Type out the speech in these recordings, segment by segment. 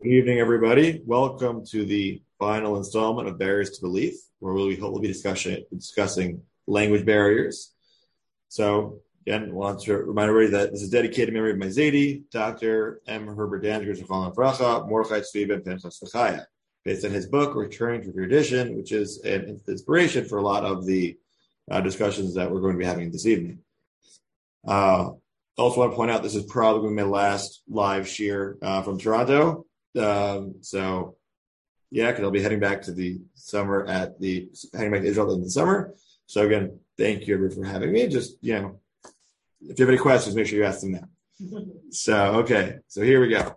Good evening, everybody. Welcome to the final installment of Barriers to Belief, where we'll be discussing language barriers. So, again, I want to remind everybody that this is dedicated to memory of my Zaidi, Dr. M. Herbert Danziger, Zechron Bracha, Mordechai Tzvi Ben Pinchas Chaya, based on his book, Returning to Tradition, which is an inspiration for a lot of the discussions that we're going to be having this evening. Also want to point out this is probably going to be my last live shir from Toronto. Because I'll be heading back to the summer heading back to Israel in the summer. So again, thank you everyone for having me. Just, if you have any questions, make sure you ask them now. So here we go.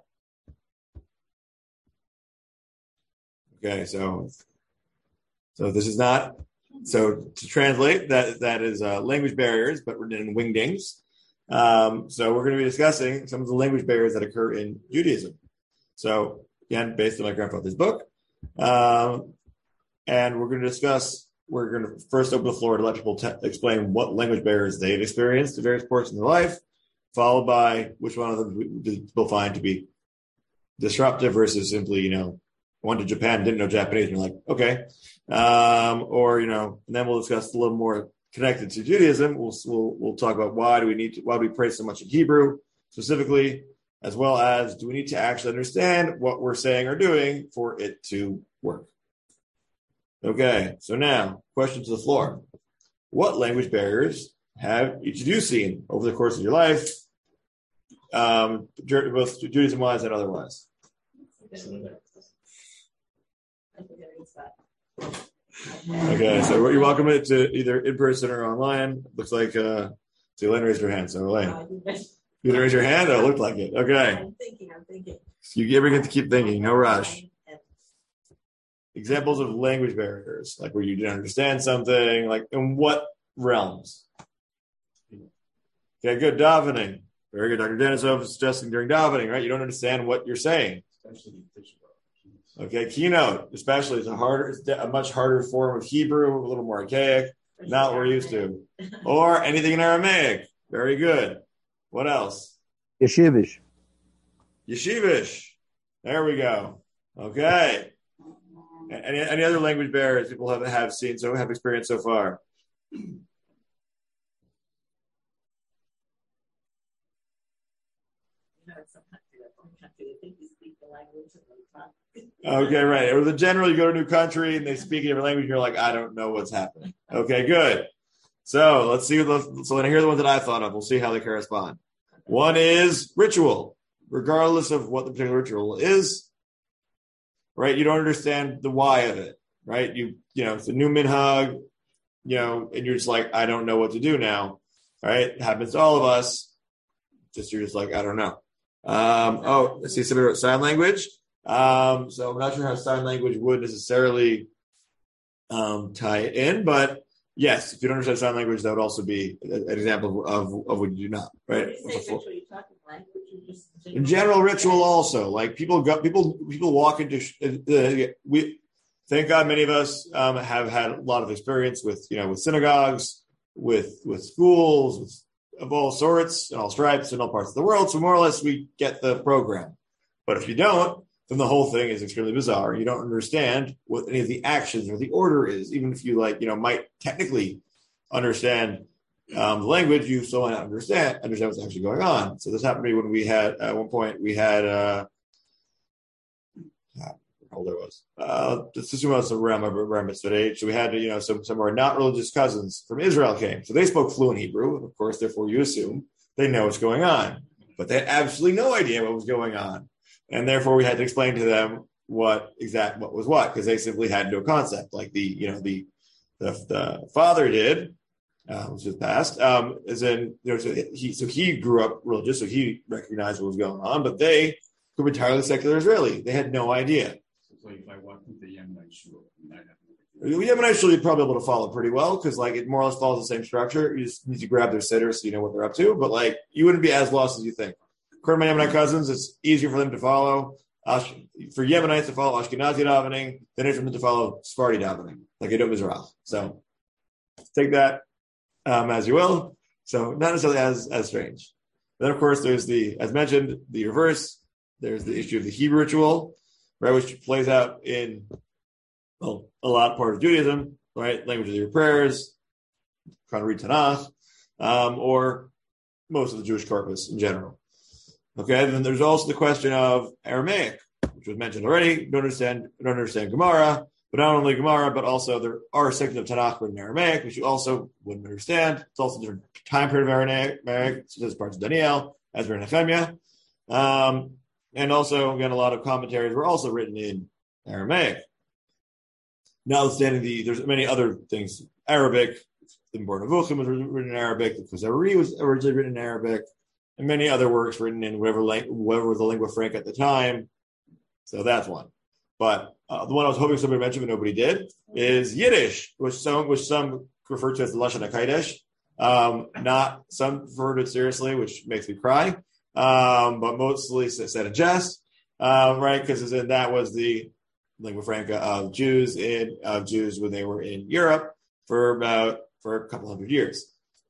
Okay, so this is not, so to translate, that is language barriers, but written in wingdings. So we're going to be discussing some of the language barriers that occur in Judaism. So again, based on my grandfather's book, and we're going to first open the floor to let people explain what language barriers they've experienced at various points in their life, followed by which one of them people find to be disruptive versus simply, went to Japan, didn't know Japanese, and you're like, okay. And then we'll discuss a little more connected to Judaism. We'll talk about why do we pray so much in Hebrew specifically, as well as do we need to actually understand what we're saying or doing for it to work. Okay, so now, question to the floor. What language barriers have each of you seen over the course of your life, both Judaism-wise and otherwise? Okay, so you're welcome to either in person or online. Looks like, so Elaine raised her hand, so Elaine. You didn't raise your hand? Oh, it looked like it. Okay. I'm thinking. You ever get to keep thinking, no rush. Examples of language barriers, like where you didn't understand something, like in what realms? Okay, good. Davening. Very good. Dr. Denisov is suggesting during davening, right? You don't understand what you're saying. Okay, keynote, especially, is a much harder form of Hebrew, a little more archaic, not what we're used to. Or anything in Aramaic. Very good. What else? Yeshivish. There we go. Okay. Any other language barriers people have experienced so far? Okay, right. Or generally you go to a new country and they speak a different language and you're like, I don't know what's happening. Okay, good. So let's see. So here are the ones that I thought of. We'll see how they correspond. One is ritual, regardless of what the particular ritual is, right? You don't understand the why of it, right? It's a new minhag, and you're just like, I don't know what to do now, right? It happens to all of us. You're just like, I don't know. Let's see, somebody wrote sign language. So I'm not sure how sign language would necessarily tie it in, but yes, if you don't understand sign language, that would also be an example of what you do not, right? In general, ritual also, like people walk into. Thank God, many of us have had a lot of experience with synagogues, with schools, of all sorts and all stripes and all parts of the world. So more or less, we get the program. But if you don't, then the whole thing is extremely bizarre. You don't understand what any of the actions or the order is. Even if you might technically understand the language, you still might not understand what's actually going on. So this happened to me when we had, at one point, how old I was. This is when I was around my bar mitzvah age. So we had, some of our not religious cousins from Israel came. So they spoke fluent Hebrew. Of course, therefore you assume they know what's going on. But they had absolutely no idea what was going on. And therefore we had to explain to them what was what, because they simply had no concept. Like the father did, which is past, so he grew up religious, so he recognized what was going on, but they were entirely secular Israeli. They had no idea. So if I walk into the Yemenite shul, The Yemenite shul, you'd probably be able to follow pretty well, because it more or less follows the same structure. You just need to grab their sitter so you know what they're up to, but you wouldn't be as lost as you think. According to my Yemenite cousins, it's easier for them to follow. For Yemenites to follow Ashkenazi davening than it is for them to follow Sephardi davening, like Edom Mizrach. So take that as you will. So not necessarily as strange. Then, of course, there's as mentioned, the reverse. There's the issue of the Hebrew ritual, right, which plays out in a lot of part of Judaism, right? Language of your prayers, trying to read Tanakh, or most of the Jewish corpus in general. Okay, then there's also the question of Aramaic, which was mentioned already. Don't understand Gemara, but not only Gemara, but also there are sections of Tanakh written in Aramaic, which you also wouldn't understand. It's also a different time period of Aramaic, such as parts of Daniel, Ezra and Nehemiah. And also, again, a lot of commentaries were also written in Aramaic. Notwithstanding there's many other things. Arabic, the Born Nevuchim was written in Arabic, the Kuzari was originally written in Arabic, and many other works written in whatever was the lingua franca at the time. So that's one. But the one I was hoping somebody mentioned, but nobody did, is Yiddish, which some refer to as the Lashon HaKodesh. Not some refer to it seriously, which makes me cry. But mostly said in jest, right? Because that was the lingua franca of Jews when they were in Europe for a couple hundred years.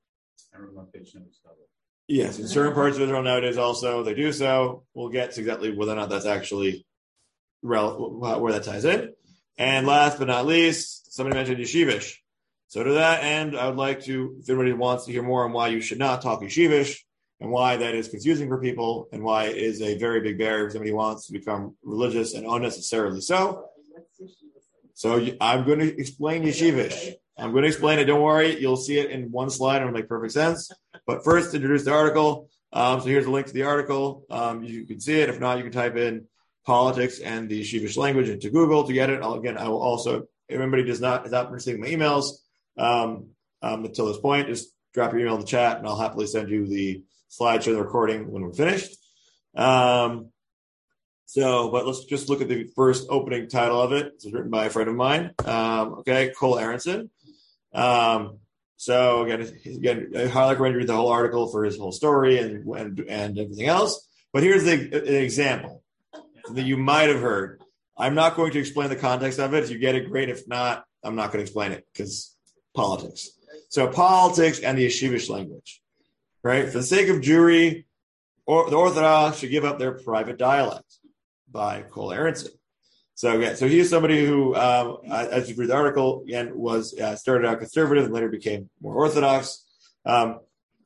Yes, in certain parts of Israel nowadays also they do so. We'll get to exactly whether or not that's actually where that ties in. And last but not least, somebody mentioned Yeshivish. So to that end, I would like to, if anybody wants to hear more on why you should not talk Yeshivish, and why that is confusing for people, and why it is a very big barrier if somebody wants to become religious and unnecessarily so. So I'm going to explain Yeshivish. I'm going to explain it. Don't worry. You'll see it in one slide. It'll make perfect sense. But first, introduce the article. So here's a link to the article. You can see it. If not, you can type in politics and the Yeshivish language into Google to get it. I will also, if anybody is not receiving my emails until this point, just drop your email in the chat, and I'll happily send you the slideshow of the recording when we're finished. But let's just look at the first opening title of it. It's written by a friend of mine. Cole Aronson. So again, I highly recommend you read the whole article for his whole story and everything else. But here's an example that you might have heard. I'm not going to explain the context of it. If you get it, great. If not, I'm not going to explain it because politics. So politics and the Yeshivish language. Right? For the sake of Jewry, the Orthodox should give up their private dialect, by Cole Aronson. So he is somebody who, as you read the article, again, started out conservative and later became more Orthodox. I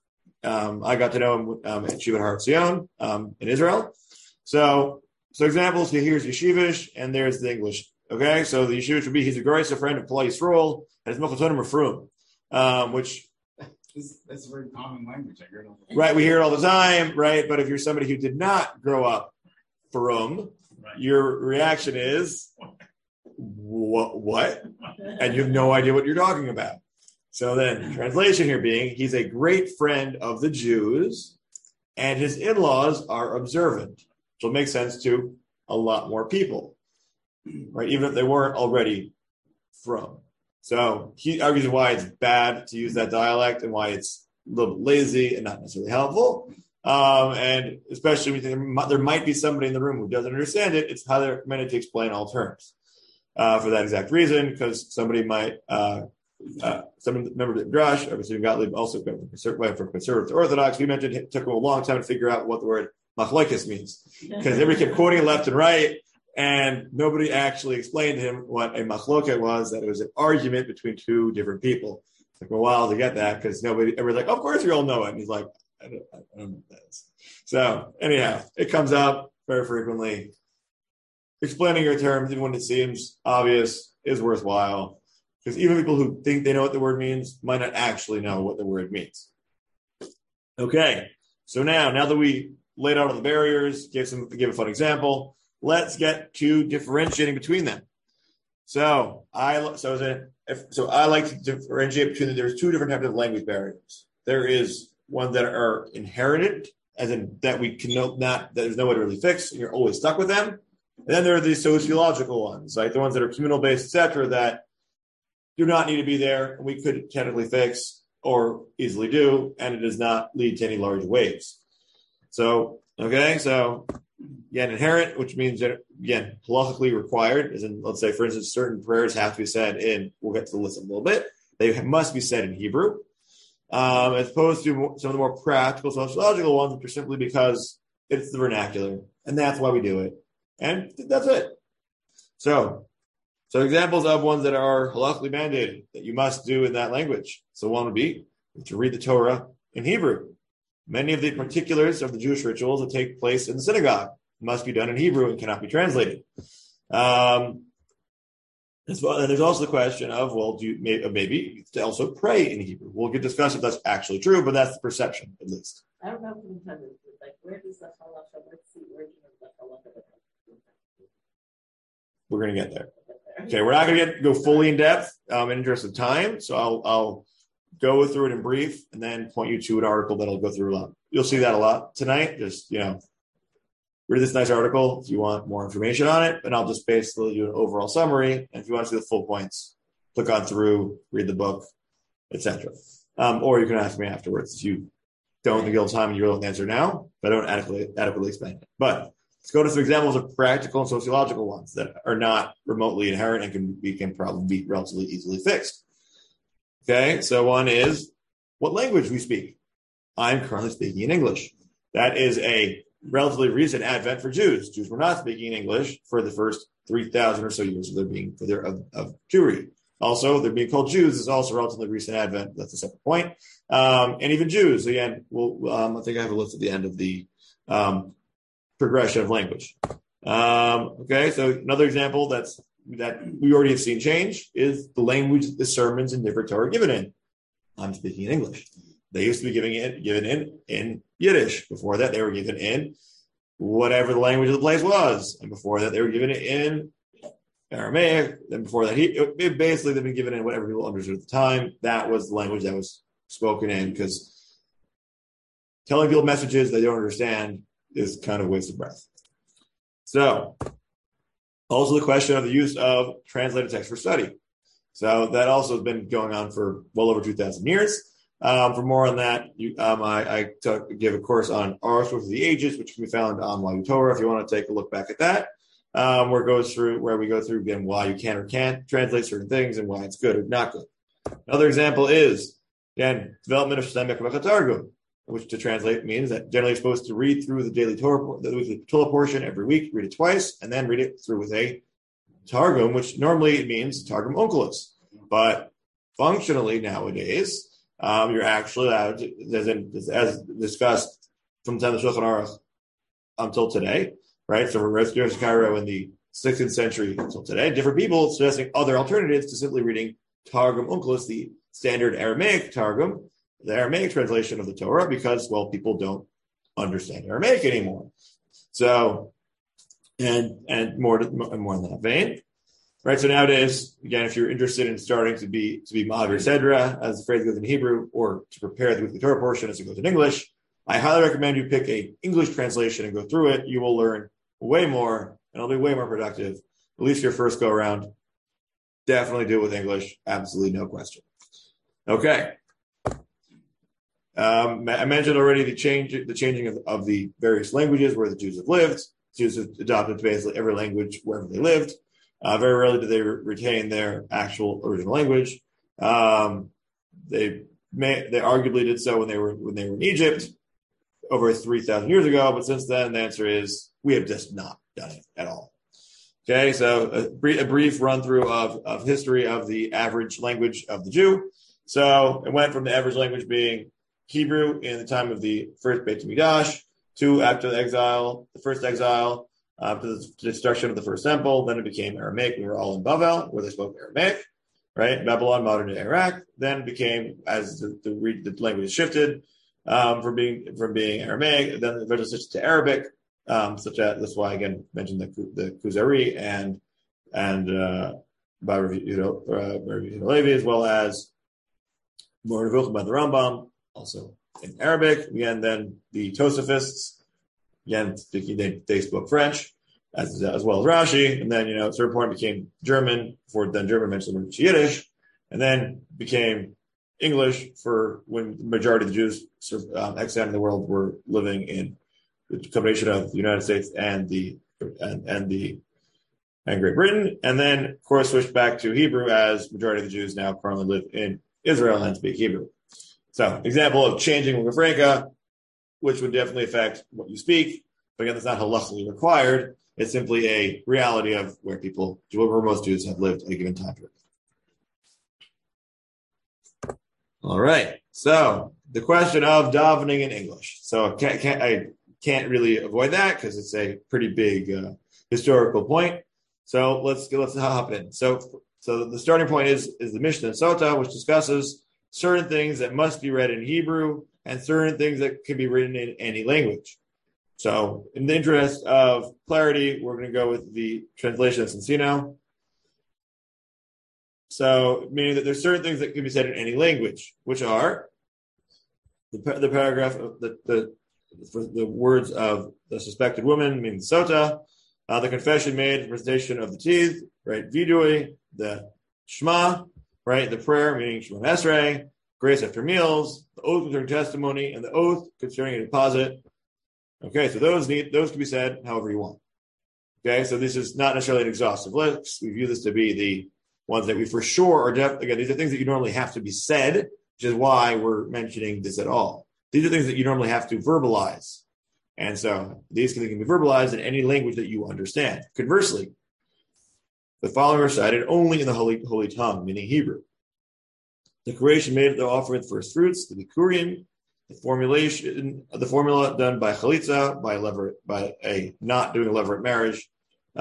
got to know him at Yeshivat Har Etzion in Israel. So examples, here's Yeshivish, and there's the English. Okay, so the Yeshivish would be, he's a great friend of Klal Yisrael, and his Mechatonim Refrum, which that's a very common language. I hear it all the time. Right, we hear it all the time, right? But if you're somebody who did not grow up Farum, your reaction is, what? And you have no idea what you're talking about. So then, translation here being, he's a great friend of the Jews, and his in-laws are observant, which will make sense to a lot more people, right? Even if they weren't already from. So he argues why it's bad to use that dialect and why it's a little bit lazy and not necessarily helpful. And especially when there might be somebody in the room who doesn't understand it, it's how they're meant to explain all terms for that exact reason, because somebody might, some member of the Midrash, obviously Gottlieb also went from conservative to Orthodox. We mentioned it took him a long time to figure out what the word machlokes means, because everybody kept quoting it left and right, and nobody actually explained to him what a machloket was, that it was an argument between two different people. It took a while to get that, because everybody's like, of course we all know it. And he's like, I don't know what that is. So anyhow, it comes up very frequently. Explaining your terms, even when it seems obvious, is worthwhile, because even people who think they know what the word means might not actually know what the word means. Okay, so now that we laid out all the barriers, give a fun example, let's get to differentiating between them. So I like to differentiate between there's two different types of language barriers. There is one that are inherited, as in that we can know that there's no way to really fix, and you're always stuck with them. And then there are these sociological ones, like the ones that are communal based, etc., that do not need to be there, and we could technically fix or easily do, and it does not lead to any large waves. So again, inherent, which means that, again, halachically required, as in, let's say, for instance, certain prayers have to be said we'll get to the list in a little bit, they must be said in Hebrew, as opposed to some of the more practical sociological ones, which are simply because it's the vernacular. and that's why we do it. And that's it. So examples of ones that are halakhically mandated that you must do in that language. So one would be to read the Torah in Hebrew. Many of the particulars of the Jewish rituals that take place in the synagogue must be done in Hebrew and cannot be translated. And there's also the question of, well, maybe also pray in Hebrew. We'll discuss if that's actually true, but that's the perception, at least. I don't know if we intended, like, where does the halacha, where's the origin of the halacha? We're going to get there. Okay, we're not going to go fully in depth in interest of time, so I'll go through it in brief and then point you to an article that I'll go through a lot. You'll see that a lot tonight. Just, read this nice article if you want more information on it, and I'll just basically do an overall summary. And if you want to see the full points, click on through, read the book, etc. Or you can ask me afterwards if you don't think you'll have time and you're willing to answer now, but I don't adequately explain it. But let's go to some examples of practical and sociological ones that are not remotely inherent and can probably be relatively easily fixed. Okay, so one is what language we speak. I'm currently speaking in English. That is a relatively recent advent for Jews. Jews were not speaking English for the first 3,000 or so years of Jewry. Also, they're being called Jews is also a relatively recent advent. That's a separate point. And even Jews, again, I think I have a list at the end of the progression of language. Okay, so another example that we already have seen change is the language the sermons and different Torah are given in. I'm speaking in English. They used to be given in Yiddish. Before that, they were given in whatever the language of the place was. And before that, they were given it in Aramaic. Then before that, basically they've been given in whatever people understood at the time. That was the language that was spoken in, because telling people messages they don't understand is kind of a waste of breath. So, also the question of the use of translated text for study. So that also has been going on for well over 2,000 years. For more on that, I give a course on Our Source of the Ages, which can be found on YU Torah if you want to take a look back at that, where we go through again why you can or can't translate certain things and why it's good or not good. Another example is, again, development of Shtei Mekabech Targum, which to translate means that generally you're supposed to read through the daily Torah, the weekly Torah portion every week, read it twice, and then read it through with a Targum, which normally it means Targum Onkelos. But functionally nowadays, you're actually allowed to, as discussed from the time of the Shulchan Aruch until today, right? So from Rav Cairo in the 16th century until today, different people suggesting other alternatives to simply reading Targum Onkelos, the standard Aramaic Targum, the Aramaic translation of the Torah, because, well, people don't understand Aramaic anymore. So, and more in that vein. Right, so nowadays, again, if you're interested in starting to be Ma'aver Sedra, as the phrase goes in Hebrew, or to prepare the weekly Torah portion as it goes in English, I highly recommend you pick a English translation and go through it. You will learn way more, and it'll be way more productive. At least your first go around. Definitely do it with English, absolutely no question. Okay. I mentioned already the changing of the various languages where the Jews have lived. Jews have adopted basically every language wherever they lived. Very rarely do they retain their actual original language. They arguably did so when they were in Egypt over 3,000 years ago, but since then the answer is we have just not done it at all. Okay, so a brief run through of history of the average language of the Jew. So it went from the average language being Hebrew in the time of the first Beit Mikdash to after the first exile. To the destruction of the first temple, then it became Aramaic. We were all in Bavel, where they spoke Aramaic, right? Babylon, modern day Iraq. Then became, as the language shifted from being Aramaic, then eventually switched to Arabic. That's why I again mentioned the Kuzari and by Rav Yehuda Levi, as well as Moreh Nevuchim by the Rambam, also in Arabic. Again, then the Tosafists. Again, they spoke French as well as Rashi, and then at a certain point became German. Before then, German eventually moved to Yiddish, and then became English for when the majority of the Jews extant in the world were living in the combination of the United States and Great Britain, and then of course switched back to Hebrew as majority of the Jews now currently live in Israel and speak Hebrew. So, example of changing lingua franca, which would definitely affect what you speak. But again, that's not halachically required. It's simply a reality of where most Jews have lived at a given time period. All right. So the question of davening in English. So I can't really avoid that because it's a pretty big historical point. So let's hop in. So the starting point is the Mishnah in Sota, which discusses certain things that must be read in Hebrew and certain things that can be written in any language. So in the interest of clarity, we're going to go with the translation of Encino. So meaning that there's certain things that can be said in any language, which are the paragraph of the words of the suspected woman, meaning Sota, the confession made, the presentation of the teeth, right? Vidui, the Shema, right? The prayer, meaning Shema Esrei, grace after meals, the oath concerning testimony, and the oath concerning a deposit. Okay, so those can be said however you want. Okay, so this is not necessarily an exhaustive list. We view this to be the ones that we for sure are again, these are things that you normally have to be said, which is why we're mentioning this at all. These are things that you normally have to verbalize. And so these can be verbalized in any language that you understand. Conversely, the following are cited only in the holy tongue, meaning Hebrew. The creation made of the offering of first fruits, the Bikurim, the formula done by chalitza, by a not doing a levirate marriage,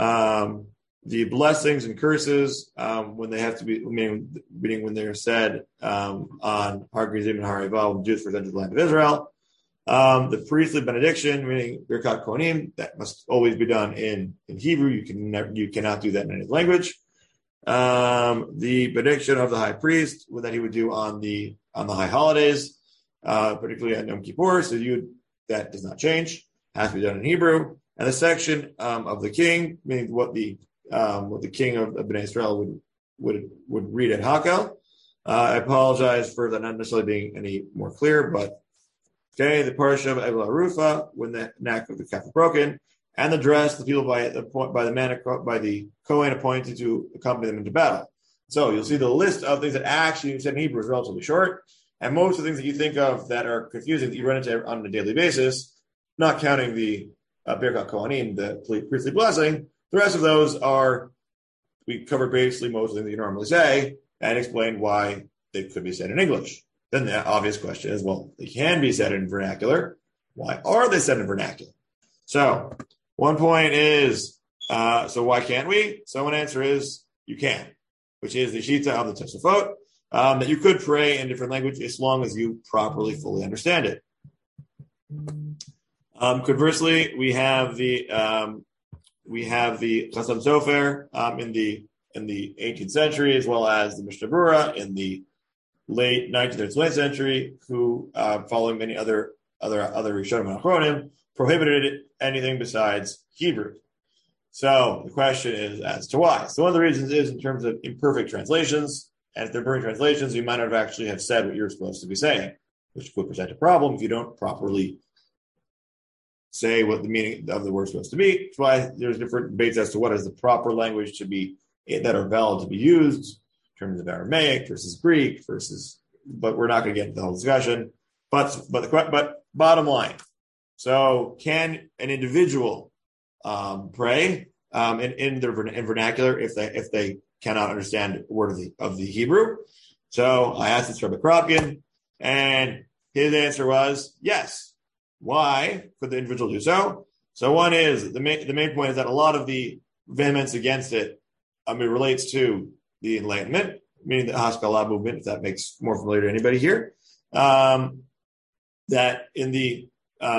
the blessings and curses when they have to be, meaning when they're said on Har Gerizim and Har Eival, when Jews present to the land of Israel. The priestly benediction, meaning Birkat Kohanim, that must always be done in Hebrew. You cannot do that in any language. The benediction of the high priest, that he would do on the high holidays, particularly on Yom Kippur. So that does not change. Has to be done in Hebrew. And the section of the king, meaning what the king of Bnei Israel would read at Hakel. I apologize for that not necessarily being any more clear, but okay, the parsha of Evel Arufa, when the neck of the calf is broken, and the dress, the people by the Kohen appointed to accompany them into battle. So you'll see the list of things that actually said in Hebrew is relatively short, and most of the things that you think of that are confusing that you run into on a daily basis, not counting the Birkat Kohanim, the priestly blessing. The rest of those we covered basically most of the things that you normally say and explained why they could be said in English. Then the obvious question is, well, they can be said in vernacular. Why are they said in vernacular? So one point is, so why can't we? So one answer is you can, which is the Shita of the Tosafot, that you could pray in different language as long as you properly, fully understand it. Conversely, we have the Chasam Sofer in the 18th century, as well as the Mishnah Berurah in the late 19th or 20th century, who, following many other Rishonim and Achronim, prohibited anything besides Hebrew. So the question is as to why. So one of the reasons is in terms of imperfect translations, and if they're imperfect translations, you might not have actually have said what you're supposed to be saying, which could present a problem if you don't properly say what the meaning of the word is supposed to be. That's why there's different debates as to what is the proper language that are valid to be used in terms of Aramaic versus Greek but we're not going to get into the whole discussion. But bottom line, so can an individual pray in vernacular if they cannot understand a word of the Hebrew? So I asked this to Rabbi Kropkin, and his answer was yes. Why could the individual do so? So one is the main point is that a lot of the vehemence against it relates to the Enlightenment, meaning the Haskalah movement, if that makes more familiar to anybody here. That in the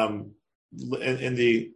18th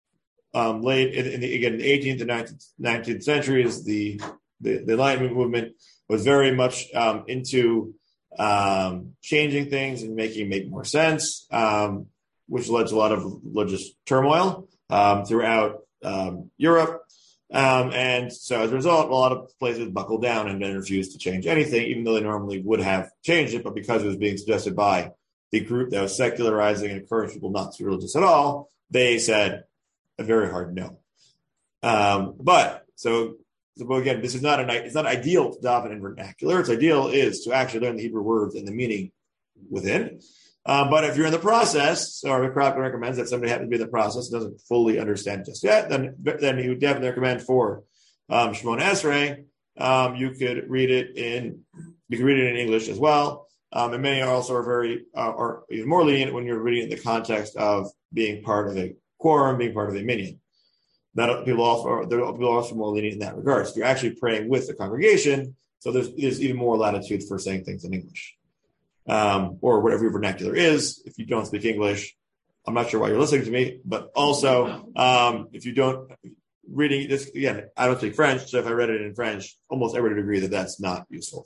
and 19th centuries, the Enlightenment movement was very much into changing things and making make more sense, which led to a lot of religious turmoil throughout Europe. And so as a result, a lot of places buckled down and then refused to change anything, even though they normally would have changed it. But because it was being suggested by the group that was secularizing and encouraged people not to be religious at all, they said a very hard no. But again, this is it's not ideal to daven in vernacular. Its ideal is to actually learn the Hebrew words and the meaning within. But if you're in the process, or the Kropkin recommends that somebody happens to be in the process and doesn't fully understand just yet, then he would definitely recommend for Shemona Esrei. You could read it in English as well. And many also are even more lenient when you're reading it in the context of being part of a quorum, being part of a minyan. That people are also more lenient in that regard. So you're actually praying with the congregation, so there's even more latitude for saying things in English. Or whatever your vernacular is. If you don't speak English, I'm not sure why you're listening to me, but also, if you don't reading this, again, I don't speak French, so if I read it in French, almost everybody would agree that that's not useful.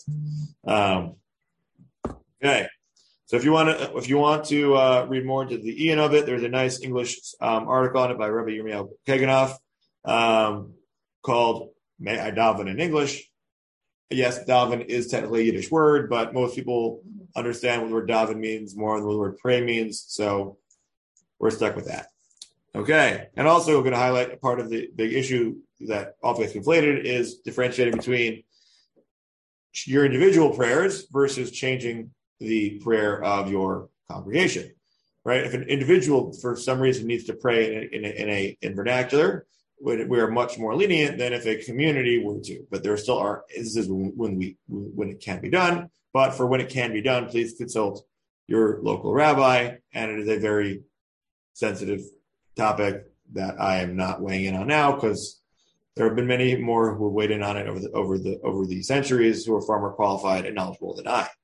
Okay. So if you want to read more into the Ian of it, there's a nice English article on it by Rabbi Yirmiyahu Kaganoff called "May I Daven in English?" Yes, daven is technically a Yiddish word, but most people understand what the word daven means more than what the word pray means, so we're stuck with that. Okay, and also we're going to highlight a part of the big issue that often gets conflated is differentiating between your individual prayers versus changing the prayer of your congregation, right? If an individual for some reason needs to pray in vernacular, we are much more lenient than if a community were to. But there still are instances when it can't be done. But for when it can be done, please consult your local rabbi. And it is a very sensitive topic that I am not weighing in on now because there have been many more who have weighed in on it over the centuries who are far more qualified and knowledgeable than I.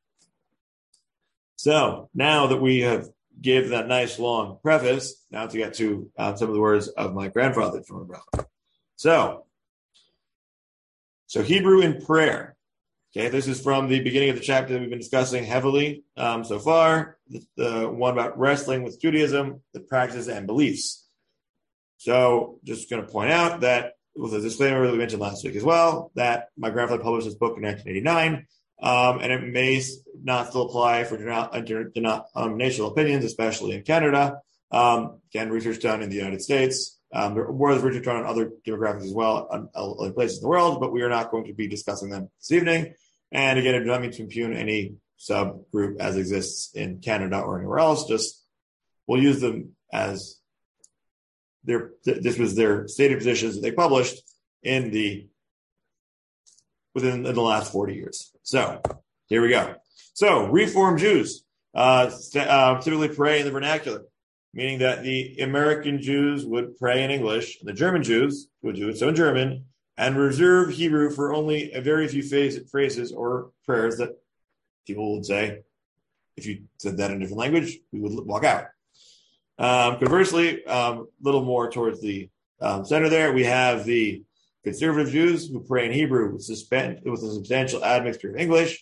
So now that we have gave that nice long preface, now to get to some of the words of my grandfather from Abraham. So Hebrew in prayer. Okay, this is from the beginning of the chapter that we've been discussing heavily so far, the one about wrestling with Judaism, the practices and beliefs. So just going to point out that with a disclaimer that we mentioned last week as well, that my grandfather published this book in 1989, and it may not still apply for denominational opinions, especially in Canada. Again, research done in the United States. There was research done on other demographics as well, on other places in the world, but we are not going to be discussing them this evening. And again, I do not mean to impugn any subgroup as exists in Canada or anywhere else. Just we'll use them as this was their stated positions that they published within the last 40 years. So here we go. So Reform Jews typically pray in the vernacular, meaning that the American Jews would pray in English, and the German Jews would do it so in German, and reserve Hebrew for only a very few phrases or prayers that people would say. If you said that in a different language, we would walk out. Conversely, a little more towards the center there, we have the conservative Jews who pray in Hebrew with a substantial admixture of English.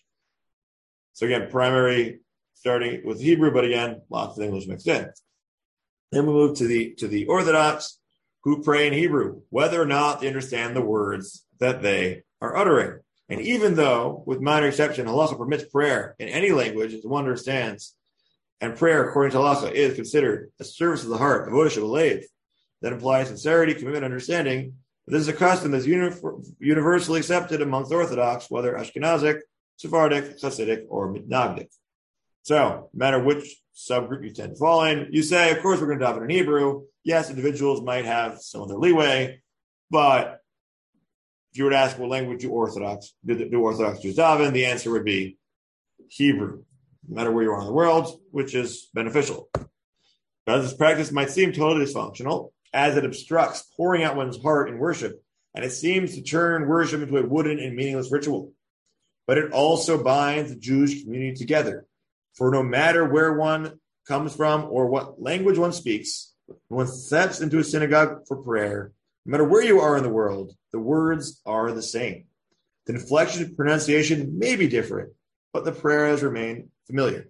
So again, primary starting with Hebrew, but again, lots of English mixed in. Then we move to the Orthodox who pray in Hebrew, whether or not they understand the words that they are uttering. And even though, with minor exception, halacha permits prayer in any language as one understands, and prayer, according to halacha, is considered a service of the heart, avodah shebalev, that implies sincerity, commitment, understanding. But this is a custom that is universally accepted amongst Orthodox, whether Ashkenazic, Sephardic, Hasidic, or Mitnagdic. So, no matter which subgroup you tend to fall in, you say, of course, we're going to daven in Hebrew. Yes, individuals might have some of their leeway, but if you were to ask what language do Orthodox Jews daven, the answer would be Hebrew, no matter where you are in the world, which is beneficial. But this practice might seem totally dysfunctional, as it obstructs pouring out one's heart in worship, and it seems to turn worship into a wooden and meaningless ritual. But it also binds the Jewish community together. For no matter where one comes from or what language one speaks, when one steps into a synagogue for prayer, no matter where you are in the world, the words are the same. The inflection and pronunciation may be different, but the prayers remain familiar.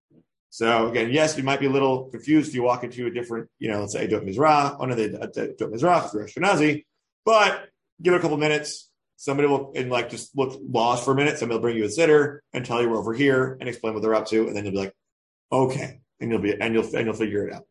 So again, yes, you might be a little confused if you walk into a different, let's say Dot Mizrach, Dot Mizrach, or Ashkenazi, but give it a couple minutes. Somebody will just look lost for a minute. Somebody will bring you a sitter and tell you we're over here and explain what they're up to, and then you'll be like, okay, and you'll figure it out.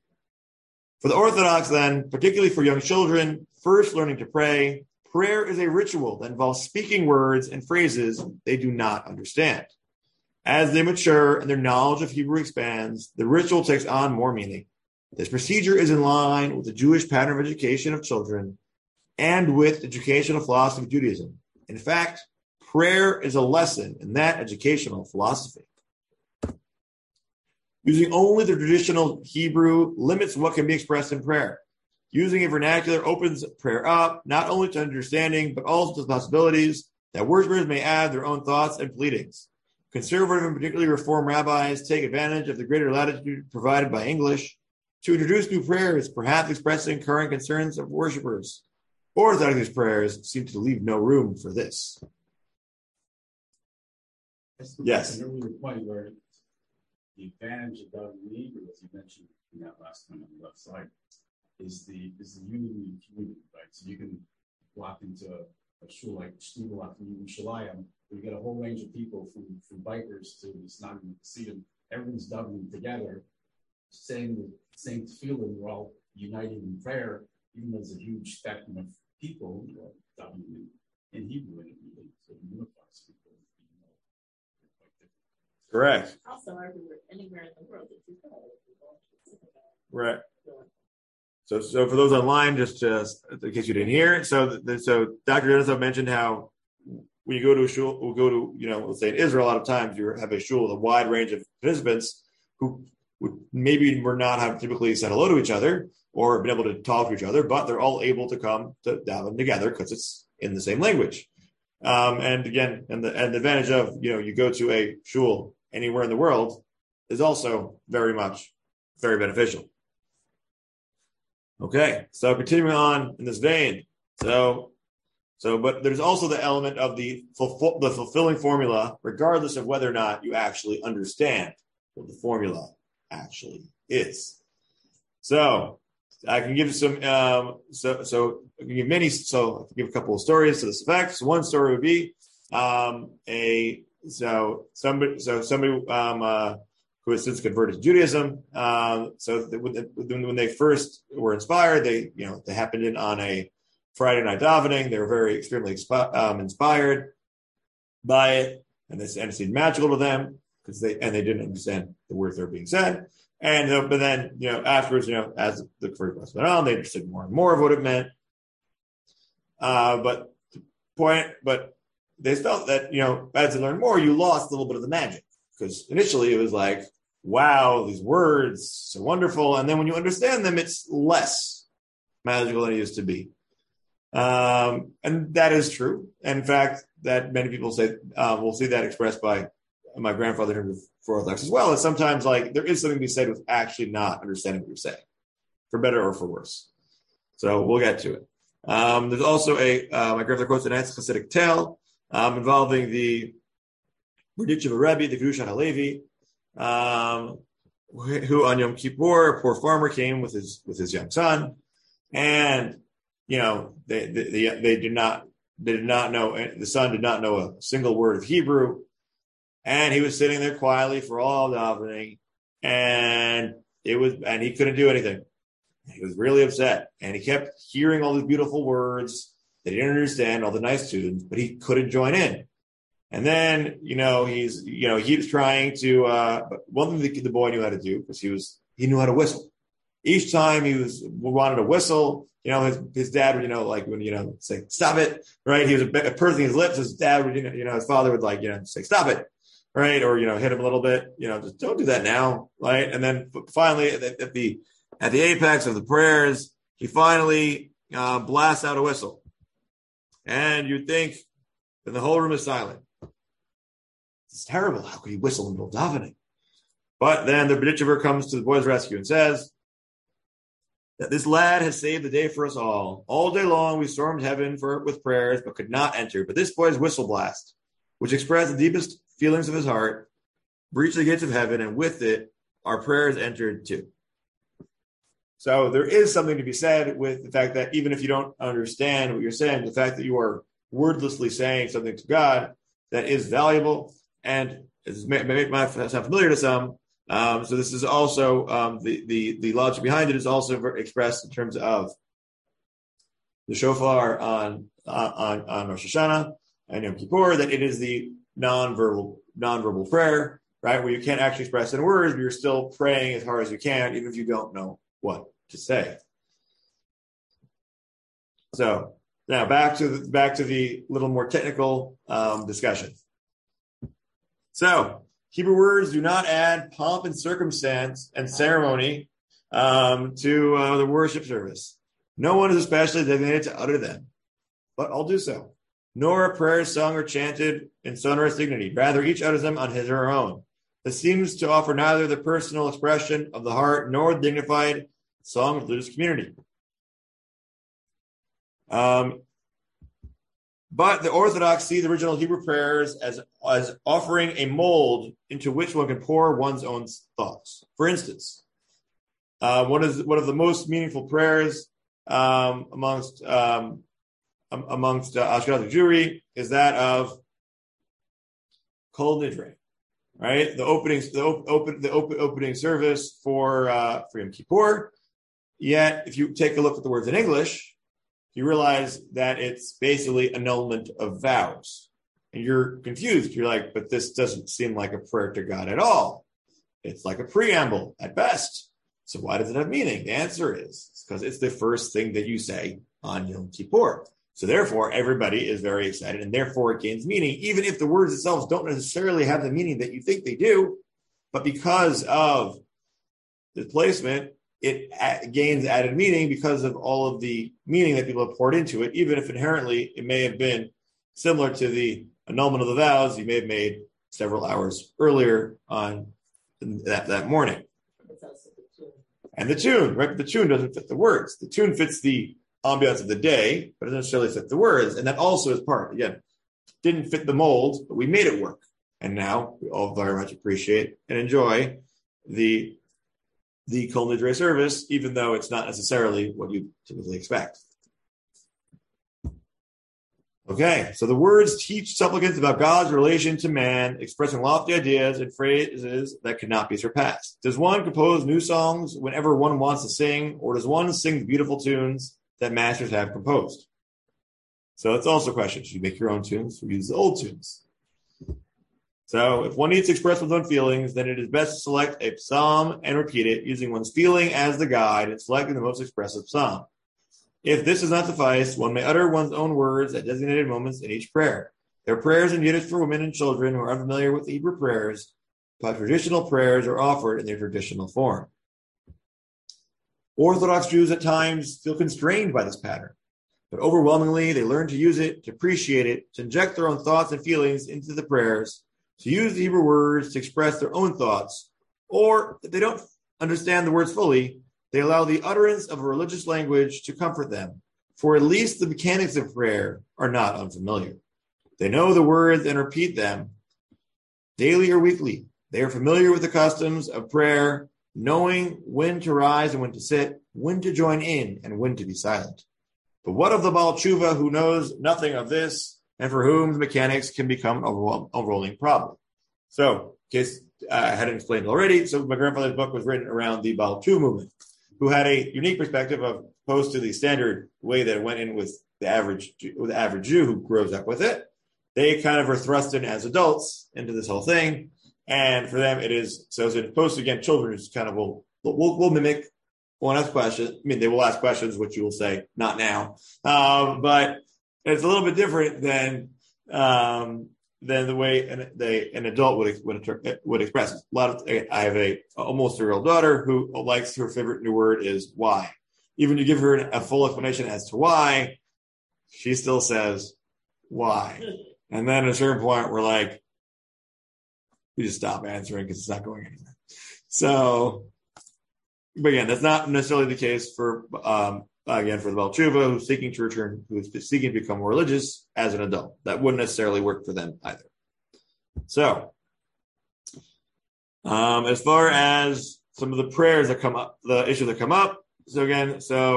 For the Orthodox, then, particularly for young children, first learning to pray, prayer is a ritual that involves speaking words and phrases they do not understand. As they mature and their knowledge of Hebrew expands, the ritual takes on more meaning. This procedure is in line with the Jewish pattern of education of children and with educational philosophy of Judaism. In fact, prayer is a lesson in that educational philosophy. Using only the traditional Hebrew limits what can be expressed in prayer. Using a vernacular opens prayer up, not only to understanding, but also to the possibilities that worshipers may add their own thoughts and pleadings. Conservative and particularly Reform rabbis take advantage of the greater latitude provided by English to introduce new prayers, perhaps expressing current concerns of worshipers. Orthodox prayers seem to leave no room for this. Yes. An earlier point where the advantage of David in Hebrew, as you mentioned in that last one on the left side, is the unity of community, right? So you can walk into a shul like Shul in Yerushalayim, where you get a whole range of people from bikers to the Snagim Hasidim. Everyone's davening together, saying the same feeling. We're all united in prayer, even though there's a huge spectrum of people davening in Hebrew, and it unifies people. Correct. Also, anywhere in the world that you go. Right. So for those online, just in case you didn't hear, so Dr. Dennis mentioned how when you go to a shul, we'll go to, let's say in Israel, a lot of times you have a shul with a wide range of participants who would maybe were not have typically said hello to each other or been able to talk to each other, but they're all able to come to daven together because it's in the same language. And again, and the advantage of, you go to a shul anywhere in the world is also very beneficial. Okay, so continuing on in this vein. But there's also the element of the fulfilling formula, regardless of whether or not you actually understand what the formula actually is. So I can give you some. I can give many. So I can give a couple of stories to this effect. So one story would be somebody who has since converted to Judaism. When they first were inspired, they happened in on a Friday night davening. They were very extremely inspired by it, and it seemed magical to them because they didn't understand the words that were being said. But then afterwards, as the class went on, they understood more and more of what it meant. But they felt that as they learned more, you lost a little bit of the magic. Because initially it was like, wow, these words, so wonderful. And then when you understand them, it's less magical than it used to be. And that is true. In fact, that many people say, we'll see that expressed by my grandfather for Orthodox as well, is sometimes like there is something to be said with actually not understanding what you're saying, for better or for worse. So we'll get to it. There's also my grandfather quotes an Hasidic tale involving the Berditchev Rebbe, the Gerusha Halevi, who on Yom Kippur, a poor farmer came with his young son, and they did not know, the son did not know a single word of Hebrew, and he was sitting there quietly for all davening, and he couldn't do anything. He was really upset, and he kept hearing all these beautiful words that he didn't understand, all the nice tunes, but he couldn't join in. And then, he was trying to, but one thing the boy knew how to do, because he knew how to whistle. Each time he wanted to whistle, his dad would, say, stop it, right? He was pursing his lips. His dad would, his father would say, stop it, right? Or, hit him a little bit, just don't do that now, right? And then finally at the apex of the prayers, he finally blasts out a whistle. And you'd think that the whole room is silent. It's terrible. How could he whistle in the middle of davening? But then the Berditchever comes to the boy's rescue and says that this lad has saved the day for us all. All day long we stormed heaven with prayers, but could not enter. But this boy's whistle blast, which expressed the deepest feelings of his heart, breached the gates of heaven, and with it, our prayers entered too. So there is something to be said with the fact that even if you don't understand what you're saying, the fact that you are wordlessly saying something to God that is valuable and might sound familiar to some. So this is also the logic behind it is also expressed in terms of the shofar on Rosh Hashanah and Yom Kippur, that it is the non-verbal nonverbal prayer, right? Where you can't actually express in words, but you're still praying as hard as you can, even if you don't know what to say. So now back to the little more technical discussion. So Hebrew words do not add pomp and circumstance and ceremony to the worship service. No one is especially designated to utter them, but I'll do so. Nor are prayers sung or chanted in sonorous dignity. Rather, each utters them on his or her own. This seems to offer neither the personal expression of the heart nor the dignified song of the religious community. But the Orthodox see the original Hebrew prayers as offering a mold into which one can pour one's own thoughts. For instance, one of the most meaningful prayers amongst Ashkenazi Jewry is that of Kol Nidre, right? The opening service for Yom Kippur. Yet, if you take a look at the words in English, you realize that it's basically annulment of vows. And you're confused. You're like, but this doesn't seem like a prayer to God at all. It's like a preamble at best. So why does it have meaning? The answer is because it's the first thing that you say on Yom Kippur. So therefore, everybody is very excited, and therefore it gains meaning, even if the words themselves don't necessarily have the meaning that you think they do. But because of the placement, it gains added meaning because of all of the meaning that people have poured into it, even if inherently it may have been similar to the annulment of the vows you may have made several hours earlier on that morning. It's also the tune. And the tune, right? The tune doesn't fit the words. The tune fits the ambiance of the day, but it doesn't necessarily fit the words. And that also is part, again, didn't fit the mold, but we made it work. And now we all very much appreciate and enjoy the Kol Nidre service, even though it's not necessarily what you typically expect. Okay, so the words teach supplicants about God's relation to man, expressing lofty ideas and phrases that cannot be surpassed. Does one compose new songs whenever one wants to sing, or does one sing the beautiful tunes that masters have composed? So it's also a question. Should you make your own tunes or use the old tunes? So if one needs to express one's own feelings, then it is best to select a psalm and repeat it, using one's feeling as the guide and selecting the most expressive psalm. If this does not suffice, one may utter one's own words at designated moments in each prayer. There are prayers in Yiddish for women and children who are unfamiliar with the Hebrew prayers, but traditional prayers are offered in their traditional form. Orthodox Jews at times feel constrained by this pattern, but overwhelmingly they learn to use it, to appreciate it, to inject their own thoughts and feelings into the prayers, to use the Hebrew words to express their own thoughts, or if they don't understand the words fully, they allow the utterance of a religious language to comfort them, for at least the mechanics of prayer are not unfamiliar. They know the words and repeat them daily or weekly. They are familiar with the customs of prayer, knowing when to rise and when to sit, when to join in and when to be silent. But what of the Baal Tshuva who knows nothing of this, and for whom the mechanics can become an overwhelming problem? So, in case I hadn't explained already, so my grandfather's book was written around the Baal Tshuva movement, who had a unique perspective of opposed to the standard way that it went in with the average Jew who grows up with it. They kind of were thrust in as adults into this whole thing, and for them it is so as opposed to again children who kind of will mimic. Won't ask questions. I mean, they will ask questions, which you will say not now, but it's a little bit different than the way an adult would express it. I have a almost 3-year-old daughter who likes her favorite new word is why. Even to give her a full explanation as to why, she still says why. And then at a certain point, we're like, we just stop answering because it's not going anywhere. So, but again, that's not necessarily the case for again, for the Baal Tshuva who's seeking to become more religious as an adult. That wouldn't necessarily work for them either. So, as far as some of the prayers that come up, the issues that come up. So again,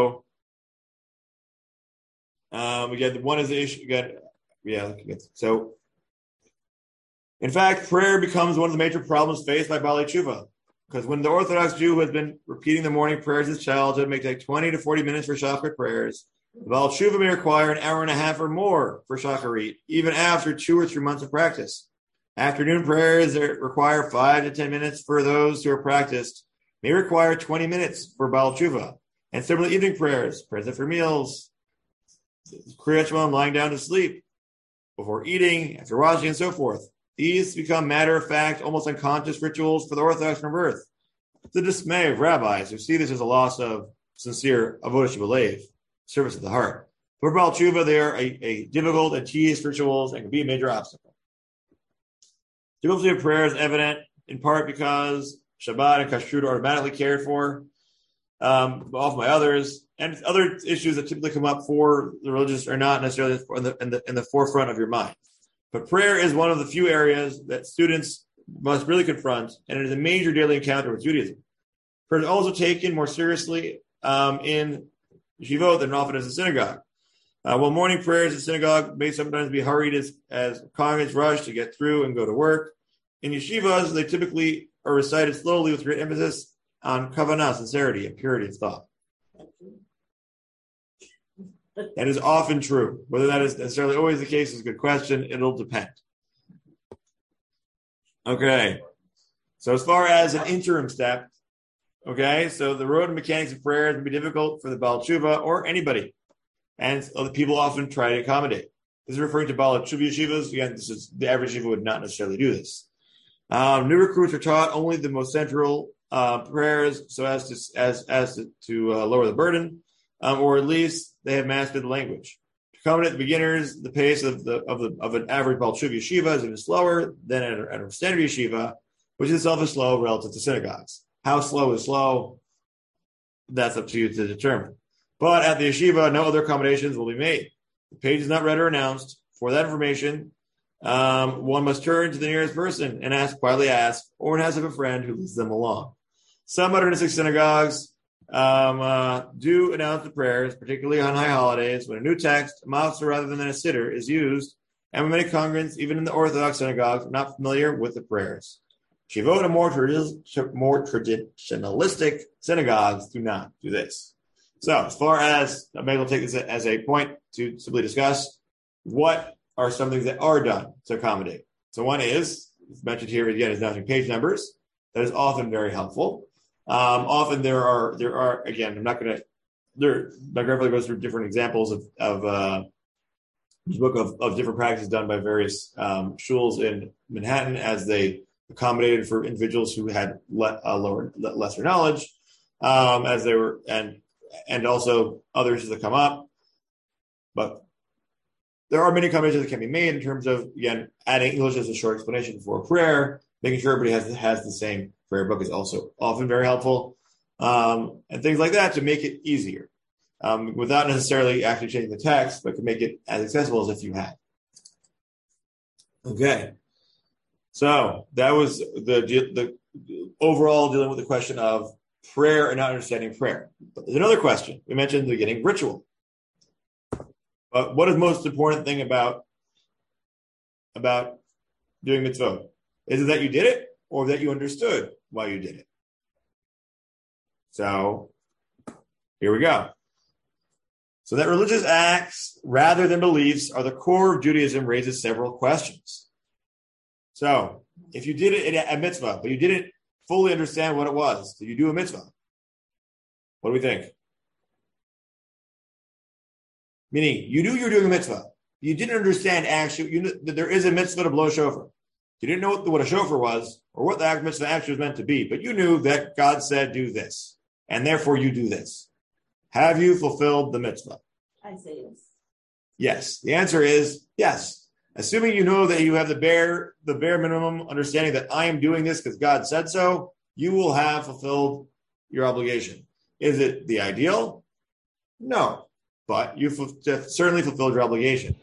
one is the issue. Again, so in fact, prayer becomes one of the major problems faced by Baalei Tshuva. Because when the Orthodox Jew who has been repeating the morning prayers as childhood may take 20 to 40 minutes for Shacharit prayers, the Baal Tshuva may require an hour and a half or more for Shacharit, even after 2 or 3 months of practice. Afternoon prayers that require 5 to 10 minutes for those who are practiced may require 20 minutes for Baal Tshuva. And similarly, evening prayers after meals, Kriyat Shema lying down to sleep, before eating, after washing, and so forth. These become matter-of-fact, almost unconscious rituals for the Orthodox from birth. The dismay of rabbis who see this as a loss of sincere avodah shebelev, service of the heart. For Baal Tshuva, they are a difficult and tedious rituals and can be a major obstacle. Difficulty of prayer is evident in part because Shabbat and Kashrut are automatically cared for, often by others, and other issues that typically come up for the religious are not necessarily in the forefront of your mind. But prayer is one of the few areas that students must really confront, and it is a major daily encounter with Judaism. Prayer is also taken more seriously in yeshivot than often as a synagogue. While morning prayers in synagogue may sometimes be hurried as congregants rush to get through and go to work, in yeshivas they typically are recited slowly with great emphasis on kavanah, sincerity, and purity of thought. That is often true. Whether that is necessarily always the case is a good question. It'll depend. Okay. So as far as an interim step, okay, so the road and mechanics of prayer can be difficult for the Baal Tshuva or anybody. And other people often try to accommodate. This is referring to Baal Tshuva yeshivas. Again, this is the average yeshiva would not necessarily do this. New recruits are taught only the most central prayers so as to lower the burden, or at least they have mastered the language. To accommodate the beginners, the pace of an average Baal Tshuva yeshiva is even slower than at a standard yeshiva, which itself is slow relative to synagogues. How slow is slow? That's up to you to determine. But at the yeshiva, no other accommodations will be made. The page is not read or announced. For that information, one must turn to the nearest person and quietly ask, or ask of a friend who leads them along. Some modernistic synagogues do announce the prayers, particularly on high holidays, when a new text, a mafsar rather than a siddur, is used, and when many congregants, even in the Orthodox synagogues, are not familiar with the prayers. Shivot and more traditionalistic synagogues do not do this. So, as far as I may as well take this as a point to simply discuss what are some things that are done to accommodate. So, one is, it's mentioned here again, is announcing page numbers. That is often very helpful. Often there are again, my grandfather goes through different examples of his book of different practices done by various shuls in Manhattan as they accommodated for individuals who had lesser knowledge, as they were, and also others that come up. But there are many accommodations that can be made in terms of, again, adding English as a short explanation for prayer, making sure everybody has the same prayer book is also often very helpful, and things like that to make it easier, without necessarily actually changing the text, but to make it as accessible as if you had. Okay, so that was the overall dealing with the question of prayer and not understanding prayer. But there's another question. We mentioned in the beginning, ritual. But what is the most important thing about doing mitzvot? Is it that you did it or that you understood why you did it? So here we go. So that religious acts rather than beliefs are the core of Judaism raises several questions. So if you did it at a mitzvah, but you didn't fully understand what it was, did you do a mitzvah? What do we think? Meaning, you knew you were doing a mitzvah. You didn't understand actually, you knew that there is a mitzvah to blow a shofar. You didn't know what a shofar was or what the mitzvah actually was meant to be, but you knew that God said do this, and therefore you do this. Have you fulfilled the mitzvah? I say yes. Yes. The answer is yes. Assuming you know that you have the bare minimum understanding that I am doing this because God said so, you will have fulfilled your obligation. Is it the ideal? No. But you've certainly fulfilled your obligation.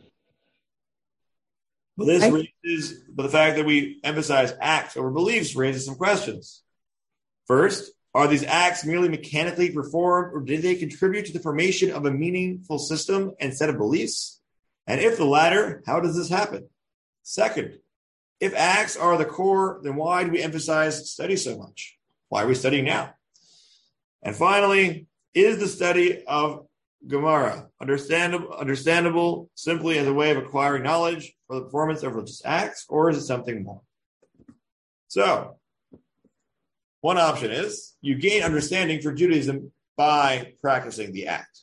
But the fact that we emphasize acts over beliefs raises some questions. First, are these acts merely mechanically performed, or did they contribute to the formation of a meaningful system and set of beliefs? And if the latter, how does this happen? Second, if acts are the core, then why do we emphasize study so much? Why are we studying now? And finally, is the study of Gemara, understandable simply as a way of acquiring knowledge for the performance of religious acts, or is it something more? So, one option is you gain understanding for Judaism by practicing the act.